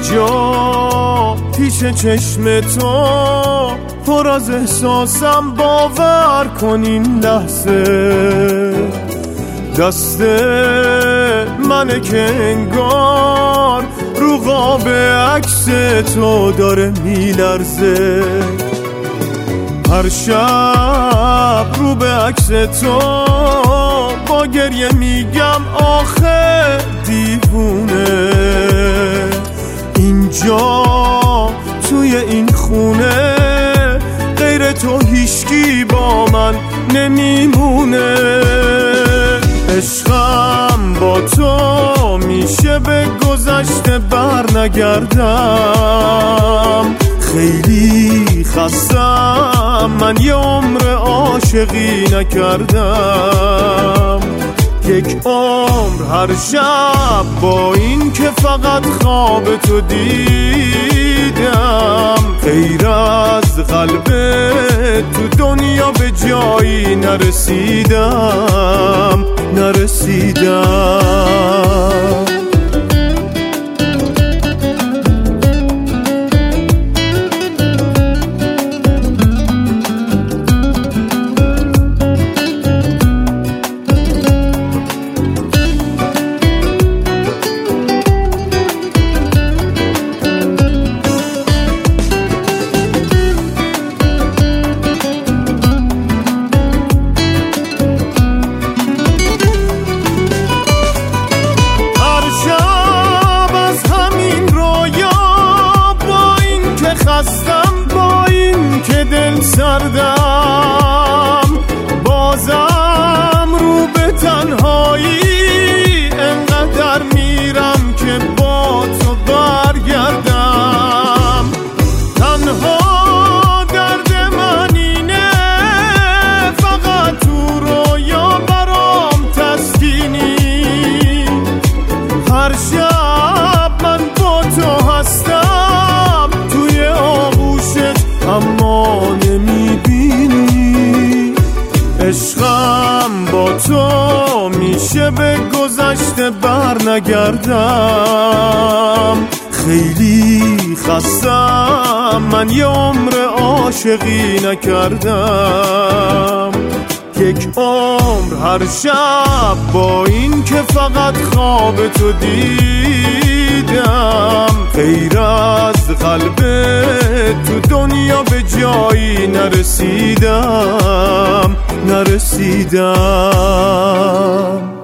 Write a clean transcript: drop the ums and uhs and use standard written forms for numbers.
اینجا پیش چشم تو پر از احساسم، باور کن این لحظه دست منه که انگار رو قاب عکس تو داره میلرزه. هر شب رو به عکس تو با گریه میگم آخه دیوونه، اینجا توی این خونه غیر تو هیچکی با من نمیمونه. عشقم با تو میشه به گذشته بر نگردم، خیلی خستم من یه عمر عاشقی نکردم. یک عمر هر شب با این که فقط خواب تو دیدم، غیر از قلب تو دنیا به جایی نرسیدم. خستم با این که دل سردم، بازم رو به تنهایی انقدر میرم که با تو برگردم. تنها درد من اینه فقط تو رویا برام تسکینی، هر شب من با تو هستم اما نمیبینی. عشقم با تو میشه به گذشته بر نگردم، خیلی خستم من یه عمر عاشقی نکردم. یک عمر هر شب با این که فقط خواب تو دیدم، غیر از قلب تو دنیا به جایی نرسیدم.